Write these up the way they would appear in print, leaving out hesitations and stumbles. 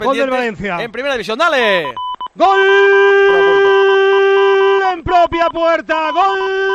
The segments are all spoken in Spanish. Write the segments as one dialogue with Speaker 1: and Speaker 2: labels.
Speaker 1: pendientes.
Speaker 2: Gol del Valencia.
Speaker 1: En primera división, dale.
Speaker 2: ¡Gol! En propia puerta. ¡Gol!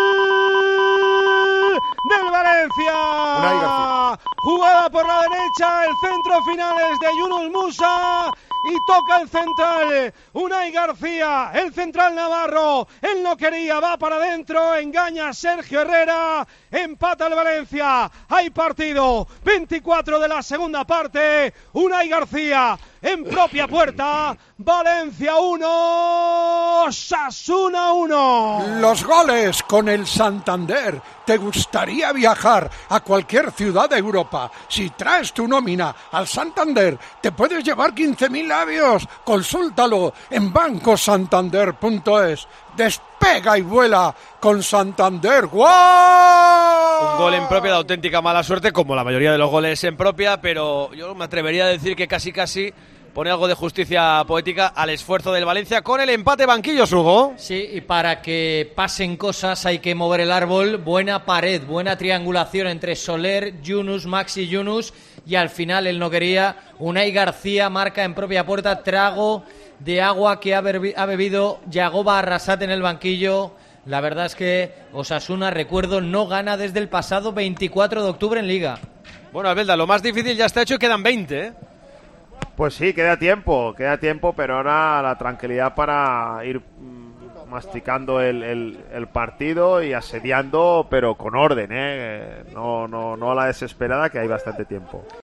Speaker 2: Del Valencia. Jugada por la derecha. El centro final es de Yunus Musa. Y toca el central, Unai García, el central navarro, él no quería, va para adentro, engaña a Sergio Herrera, empata el Valencia, hay partido, 24 de la segunda parte, Unai García en propia puerta, Valencia 1, Osasuna 1.
Speaker 3: Los goles con el Santander. ¿Te gustaría viajar a cualquier ciudad de Europa? Si traes tu nómina al Santander, te puedes llevar 15.000 labios. Consúltalo en bancosantander.es. Despega y vuela con Santander. ¡Guau!
Speaker 1: Un gol en propia de auténtica mala suerte, como la mayoría de los goles en propia, pero yo me atrevería a decir que casi pone algo de justicia poética al esfuerzo del Valencia con el empate. Banquillos, Hugo.
Speaker 4: Sí, y para que pasen cosas hay que mover el árbol. Buena pared, buena triangulación entre Soler, Yunus, Maxi Yunus, y al final él no quería. Unai García marca en propia puerta, trago de agua que ha bebido Yagoba Arrasate en el banquillo. La verdad es que Osasuna, recuerdo, no gana desde el pasado 24 de octubre en Liga.
Speaker 1: Bueno, Albelda, lo más difícil ya está hecho y quedan 20, ¿eh?
Speaker 5: Pues sí, queda tiempo, pero ahora la tranquilidad para ir masticando el partido y asediando, pero con orden, no a la desesperada, que hay bastante tiempo.